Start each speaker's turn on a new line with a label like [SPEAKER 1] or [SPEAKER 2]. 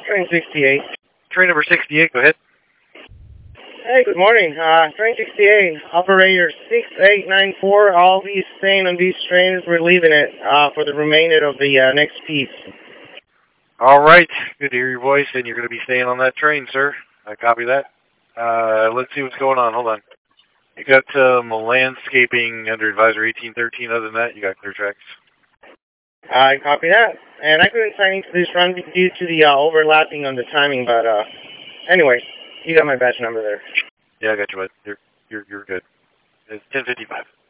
[SPEAKER 1] Train 68.
[SPEAKER 2] Train number 68, go ahead.
[SPEAKER 1] Hey, good morning. Train 68, operator 6894. I'll be staying on these trains. We're leaving it for the remainder of the next piece.
[SPEAKER 2] All right. Good to hear your voice, and you're going to be staying on that train, sir. I copy that. Let's see what's going on. Hold on. You got landscaping under advisory 1813. Other than that, you got clear tracks.
[SPEAKER 1] I copy that. And I couldn't sign into this run due to the overlapping on the timing, but anyway, you got my badge number there.
[SPEAKER 2] Yeah, I got you, bud. You're good. It's 10:55.